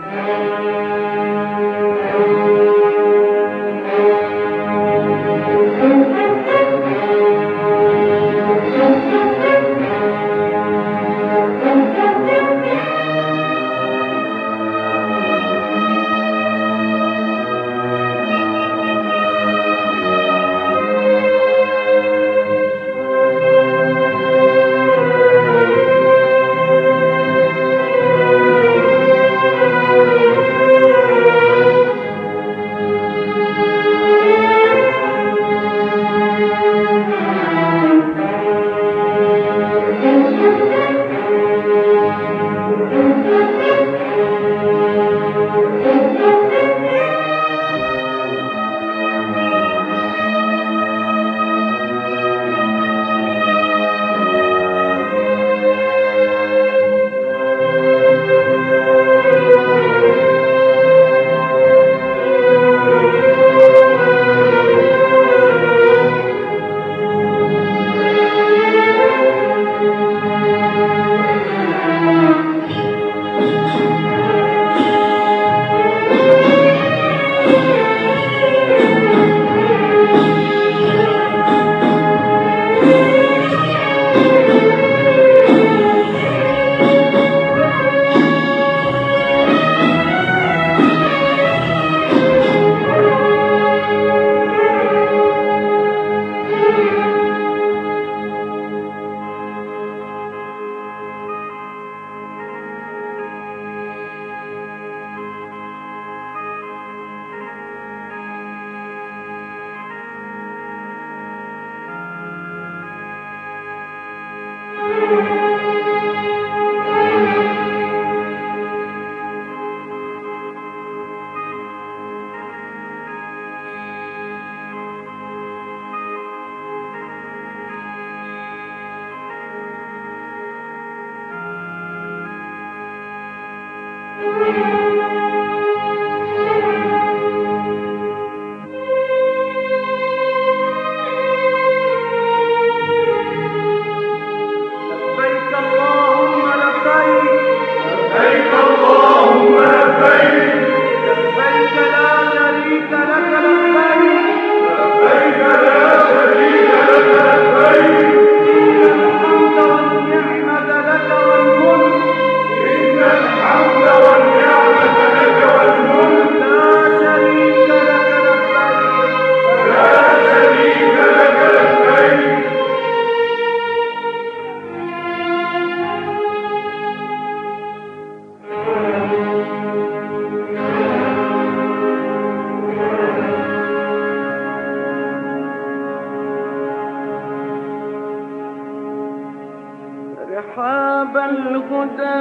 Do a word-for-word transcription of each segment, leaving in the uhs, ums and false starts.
رحاب الهدى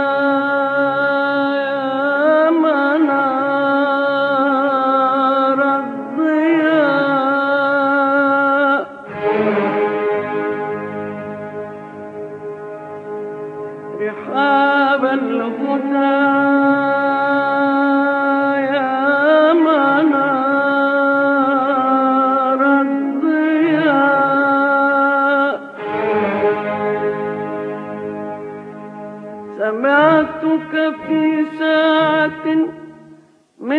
يا منار الضياء، رحاب الهدى يا منار الضياء، سمعتك في ساعة من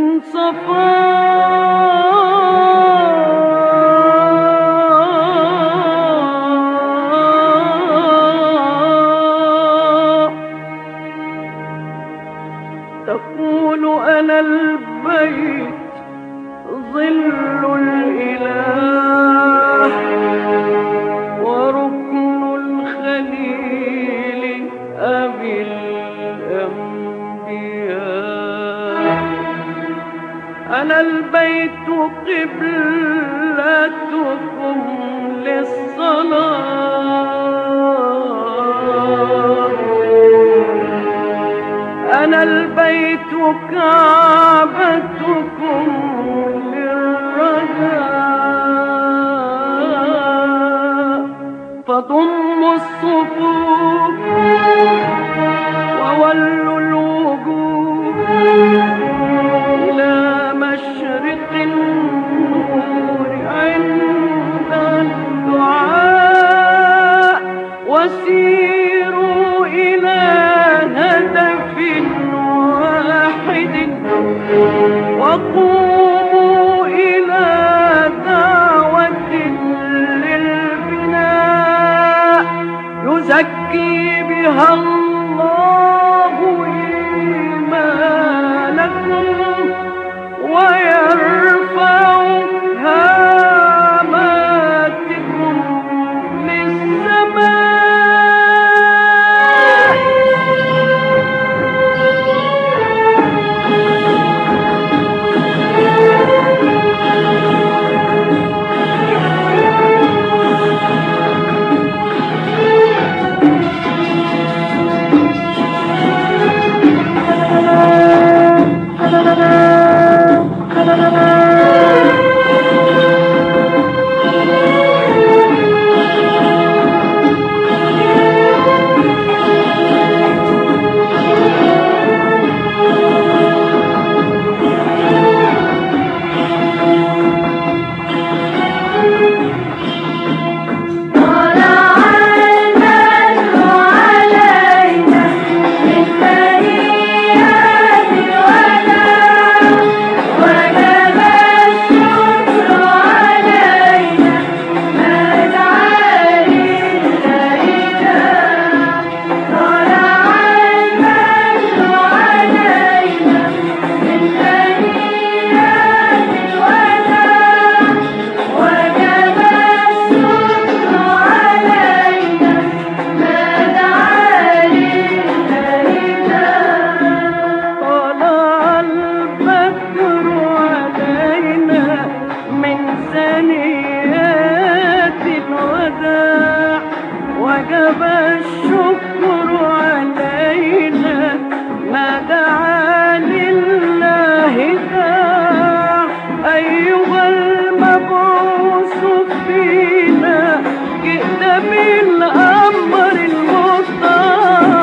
صفاء تقول أنا البيت ظل الإله وركن الخليل أبي الأنبياء، أنا البيت قبلتكم للصلاة، أنا البيت كعبتكم للرجاء، فضموا الصفوف وولوا الوجوه إلى مشرق النور عند الدعاء، وسيروا إلى هدف واحد وقوموا إلى دعوة للبناء يزكي بها الله إيمانكم ويرفع هاماتكم للسماء. وجب الشكر علينا ما دعا لله داع. أيها المبعوث فينا جئت بالأمر المطاع.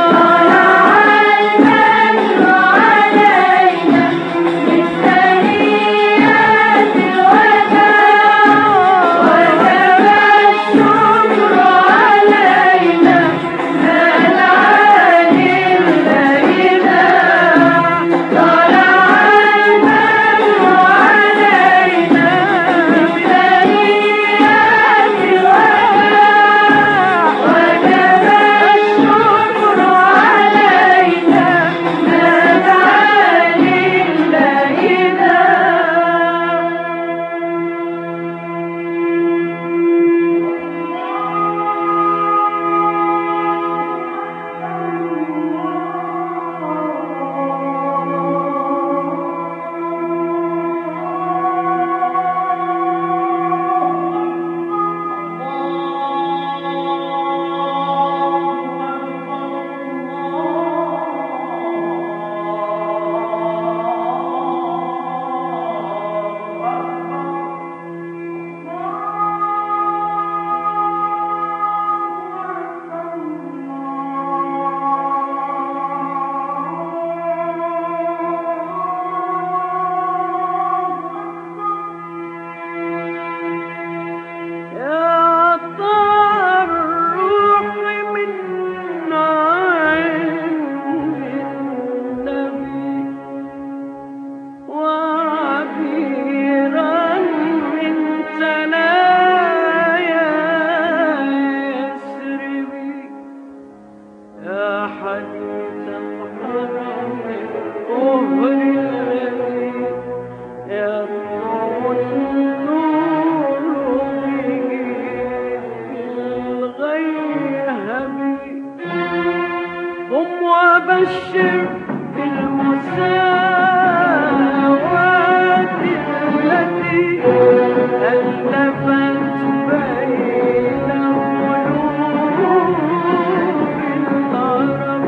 وبشر بالمساواة التي ألفت بين قلوب العرب.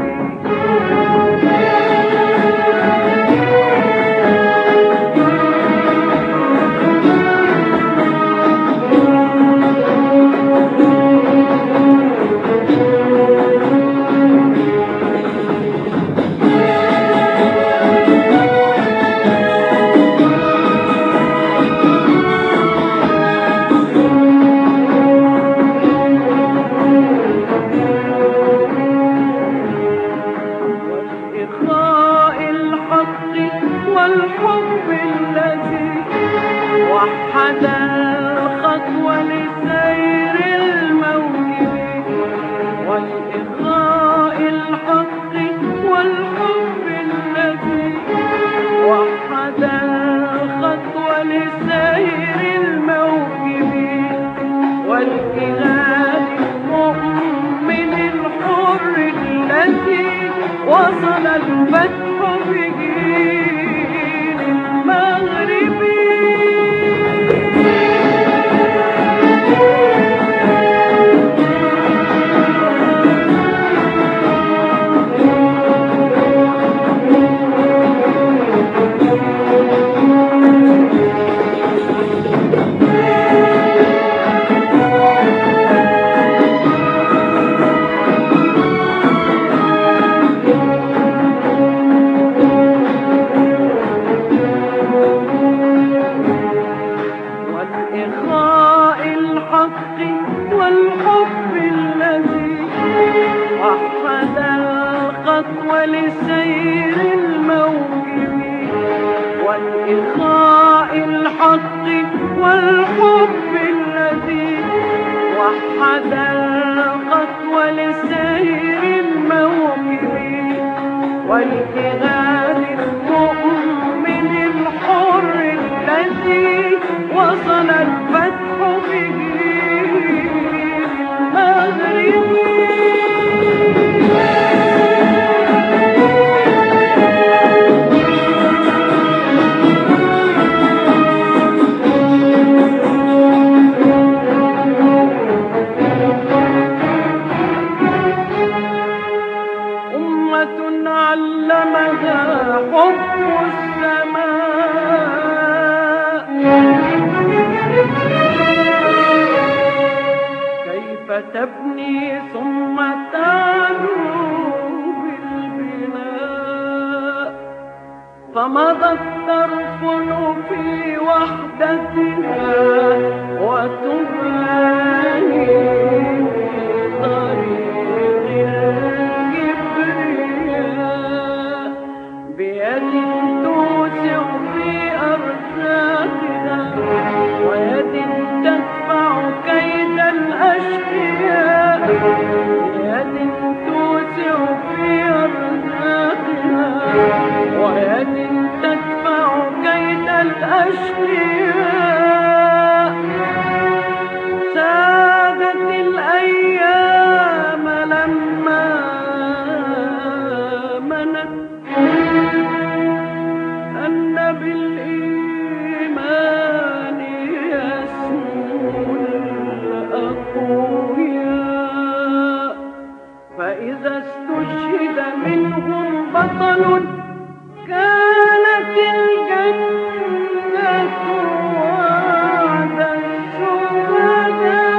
والإغراء الحق والحب الذي وحد الخطوة لسير الموكب والجهاد المؤمن الحر الذي وصل الفتح به للمغرب. والإخاء الحق والحب الذي وحد الخطوة لسير الموكب والإخاء الحق والحب الذي وحد الخطوة لسير الموكب والجهاد المؤمن الحر الذي وصل الفتح به للمغرب. أمة علمها حب السماء كيف تبني ثم تعلو بالبناء فمضت ترفل في وحدتها وتباني في طريق الكبرياء بيد توسع في أرزاقها ويد تدفع كيد الأشقياء بيد توسع في أرزاقها ويد تدفع كيد الأشقياء. سادت الأيام لما منت أن بالإيمان يسمو الأقوياء فإذا استشهد منهم بطل كانت الجنة وعد الشهداء.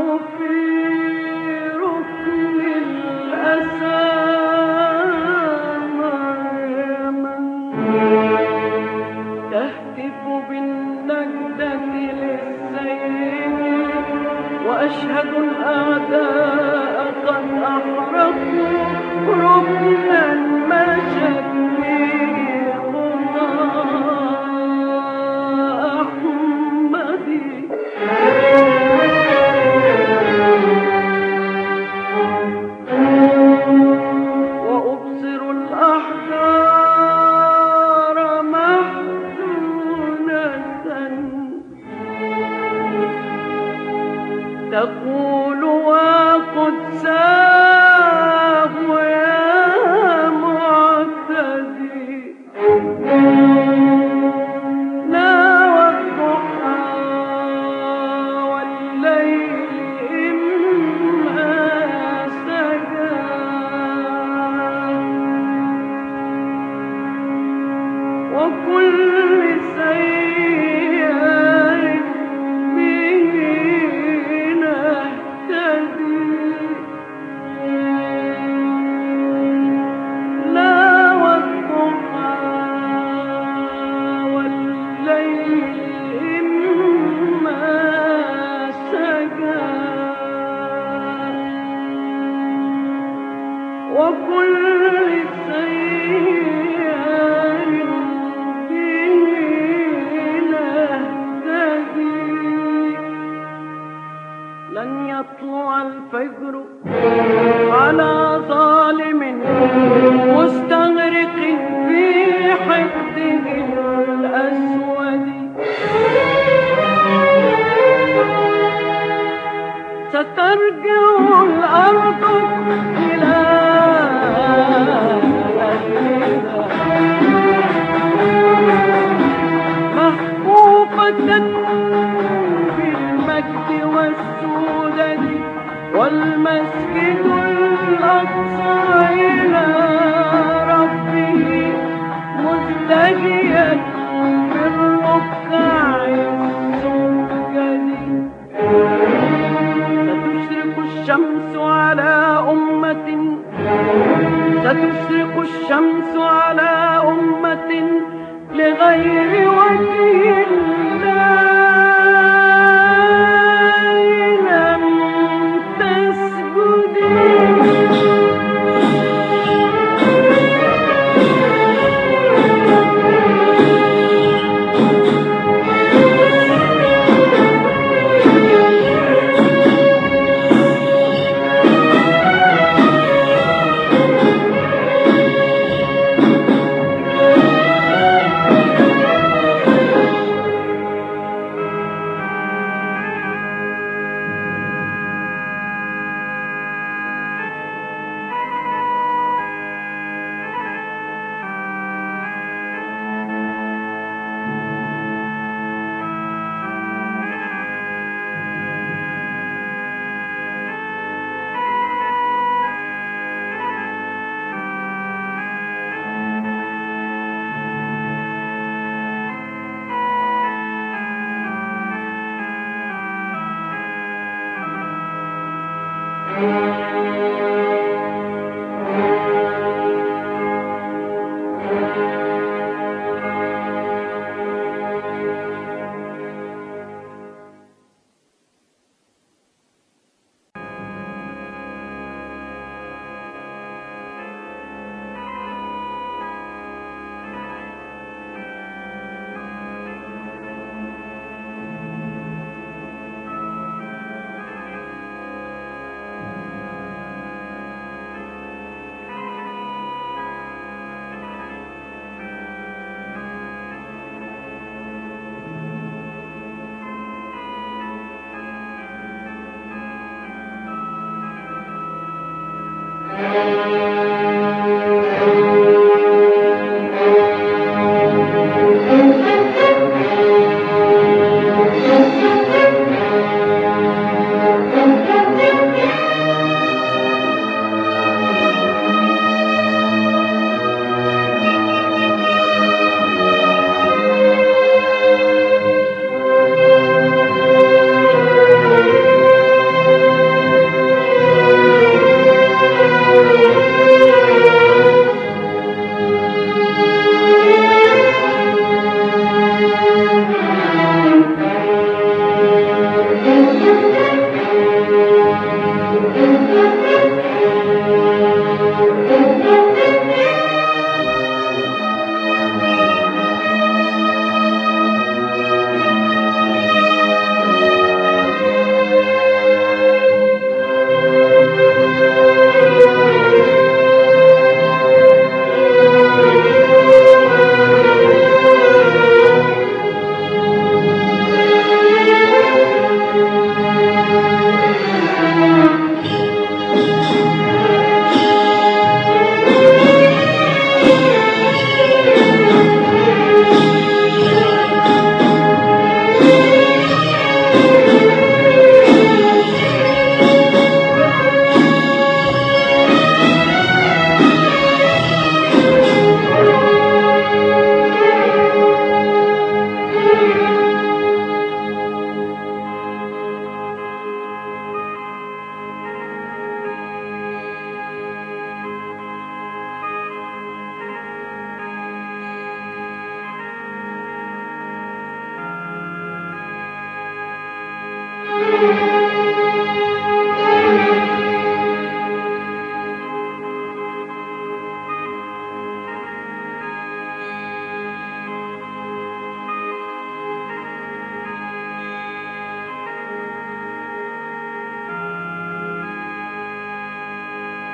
وأشهد الأعداء قد أحرقوا ركنا مشت فيه خطى أحمدي. وأبصر الأحجار محزونة تقول وقد ساه يا معتدي. ناوى الضحى والليل إما سجى وكل سيار به وكل سيار به نهتدي. لن يطلع الفجر على ظالم مستغرق في حقده الأسود. سترجع الأرض إلى محفوفة بالمجد والسودة والمسجد الأقصى إلى ربه مزدجيا بالركع السجد. ستشرق الشمس على أمة ستشرق الشمس على أمة لغير وجه الله لم تسجدي.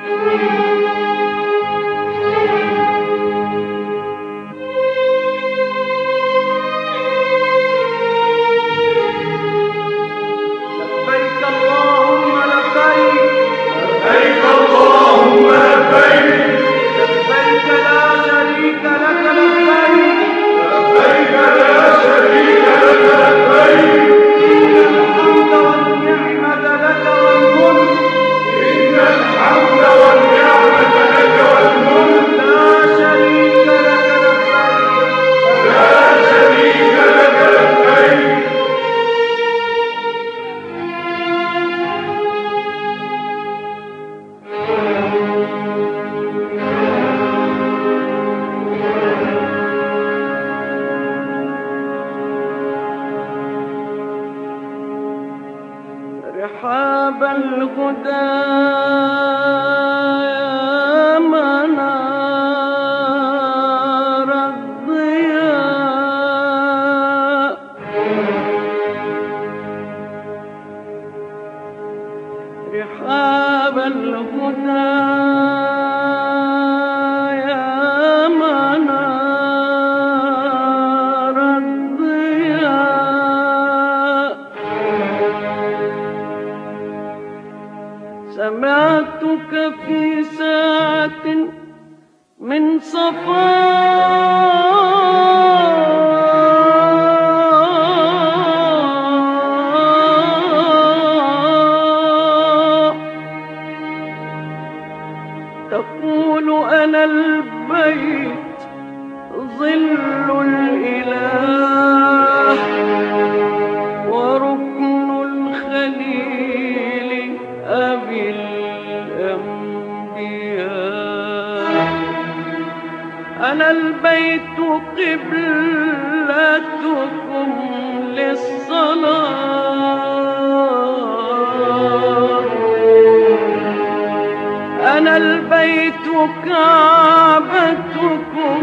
رحاب الهدى يا منار الضياء رحاب الهدى يا منار الضياء سمعتك في ساعة من صفاء تقول أنا البيت ظل الإله وركن الخليل أبي الأنبياء أنا البيت قبلتكم للصلاة أنا البيت كعبتكم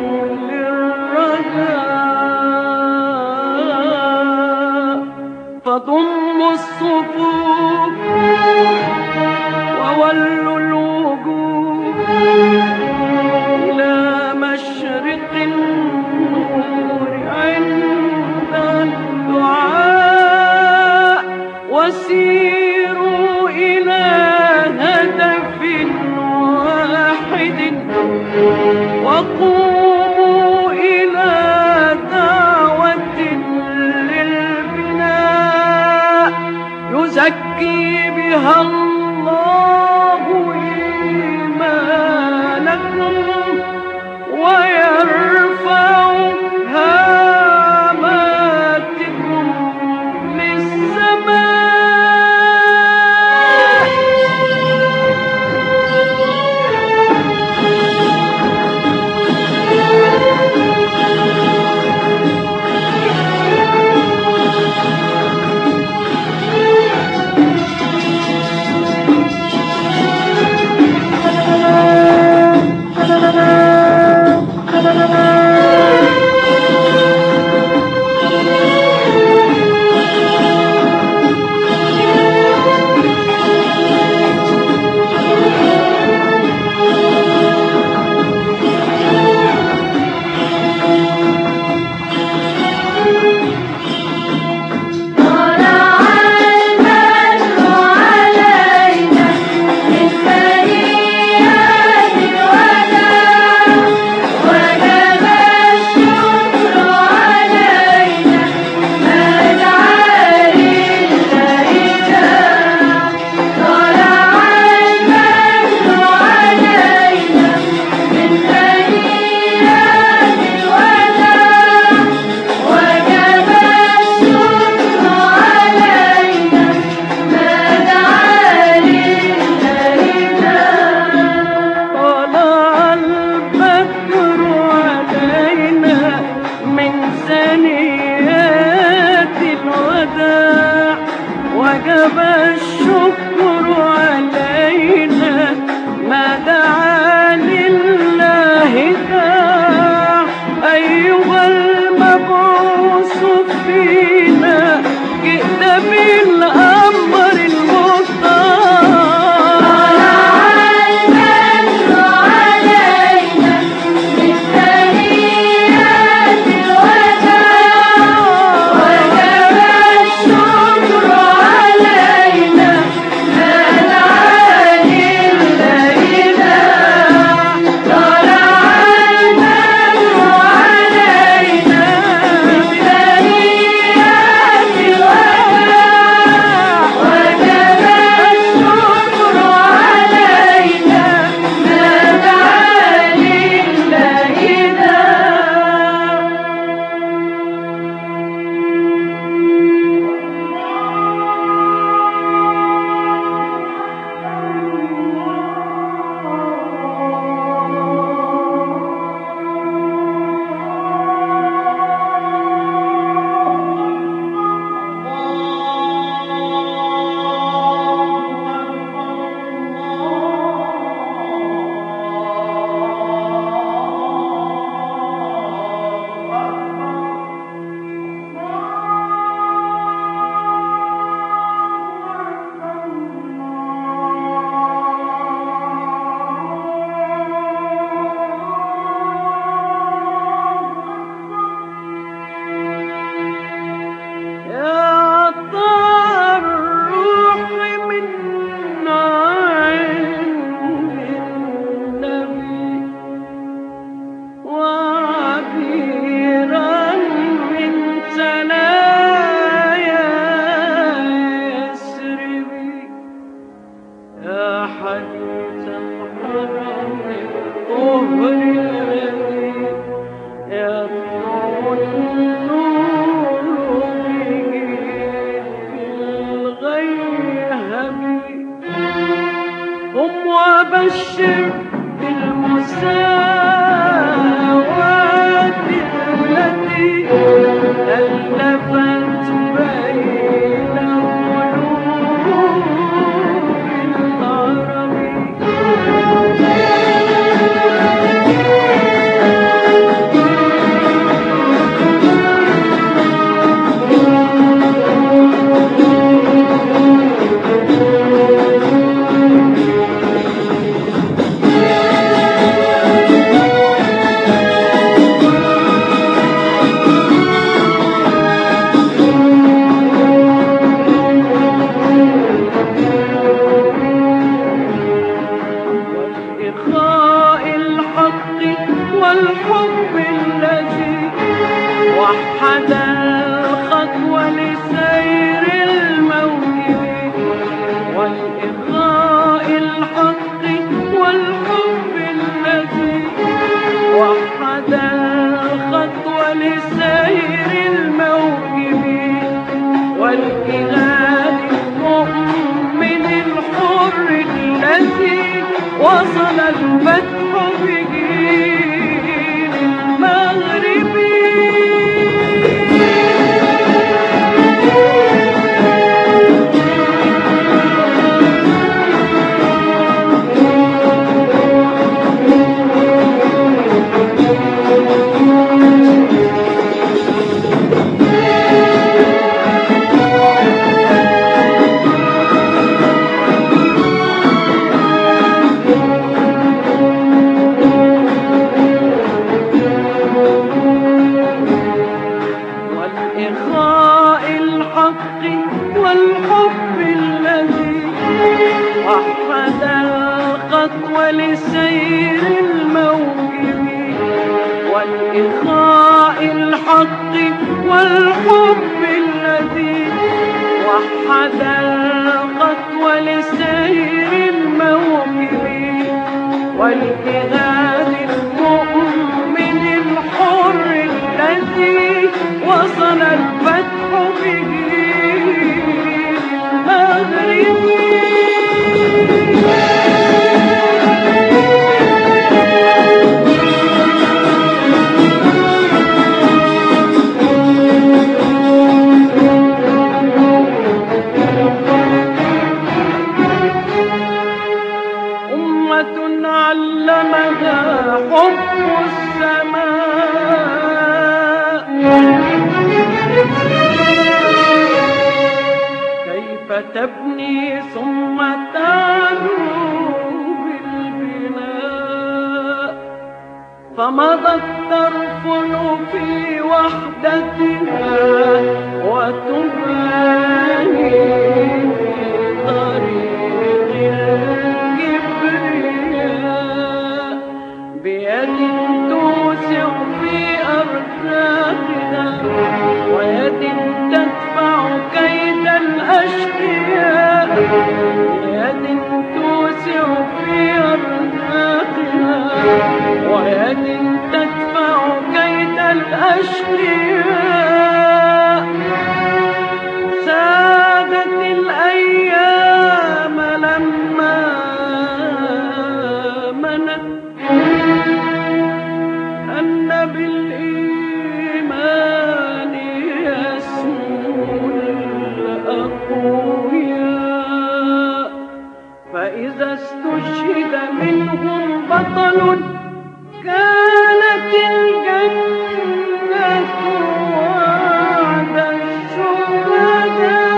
للرجاء فضموا الصفوف وولوا الوجوه إلى مشرق النور عند الدعاء وسيروا إلى هدف واحد وقوموا إلى دعوة للبناء يزكي بها الله إيمانكم ويرفع هاماتكم للسماء يا حديث الحرم الطهر الذي يطلع النور به في الغيهب قم وبشر بالمساواة التي ألفت بين قلوب العرب والحب الذي وحد الخطوة لسير الموكب والإخاء الحق والحب الذي وحد الخطوة لسير الموكب والجهاد المؤمن الحر الذي وصل الفتح به والإخاء الحق والحب الذي وحد الخطوة لسير الموكب والإخاء الحق والحب الذي وحد الخطوة لسير الموكب والجهاد المؤمن الحر الذي وصل الفتح به المغرب أمة علمها حب السماء كيف تبني ثم تعلو بالبناء فمضت ترفل في وحدتها وتباني في طريق الكبرياء بيد توسع في أرزاقها ويد تدفع كيد الأشقياء بيد توسع في أرزاقها ويد تدفع كيد الأشقياء سادت الأيام لما منت أن بالإيمان يسمو الأقوياء فإذا استشهد منهم بطل كانت الجنة وعد الشهداء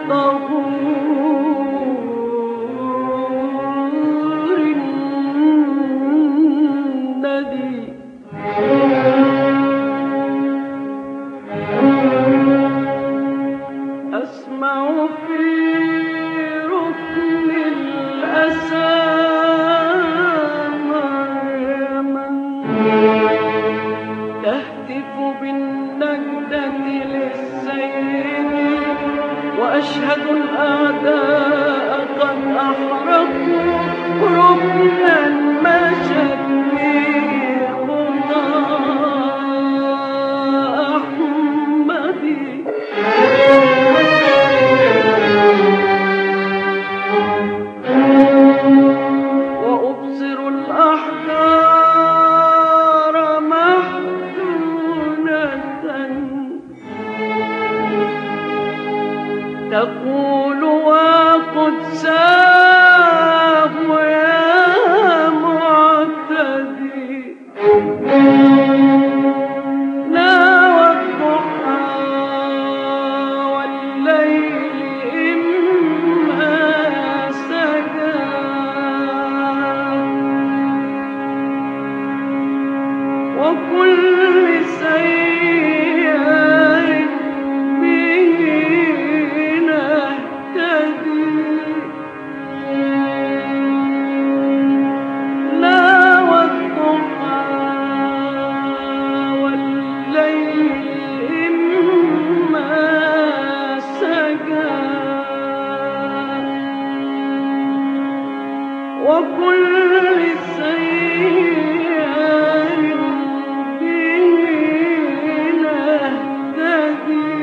طهور الندي أسمع في ركن الأسى مريما تهتف بالنجدة للسيد وأشهد الأعداء قد أحرقوا ركنا مشت فيه خطى أحمدي وأبصر الأحجار محزونة تقول وقدساه يا معتدي لا والضحى والليل إما سجى وكل سيار به نهتدي لا والضحى والليل إما سجى وكل سيار به نهتدي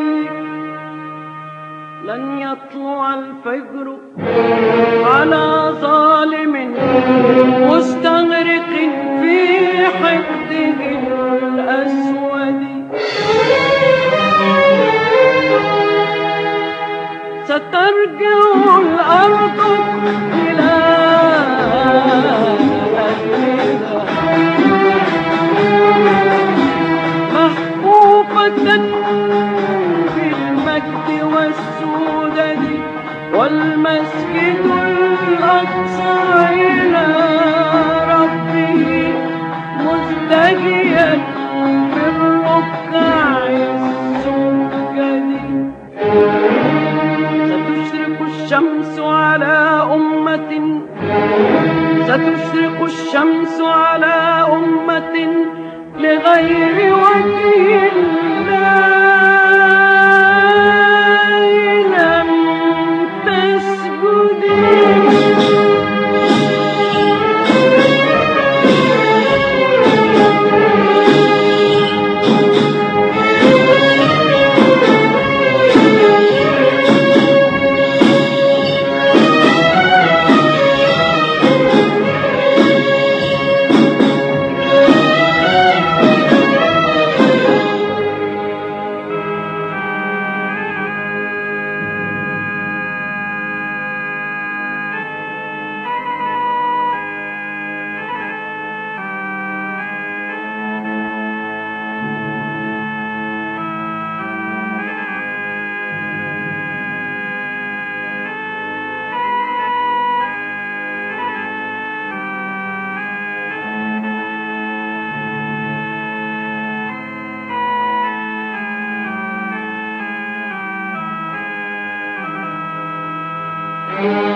لن يطلع الفجر على ظالم مستغرق في حقده الأسود سترجع الأرض إلى أهلها محفوفة بالمجد والسودد والمسجد الأقصى إلى ربه مزدجيا بالركع السجد ستشرق الشمس على أمة ستشرق الشمس على أمة لغير وجه الله لم تسجدي Thank you.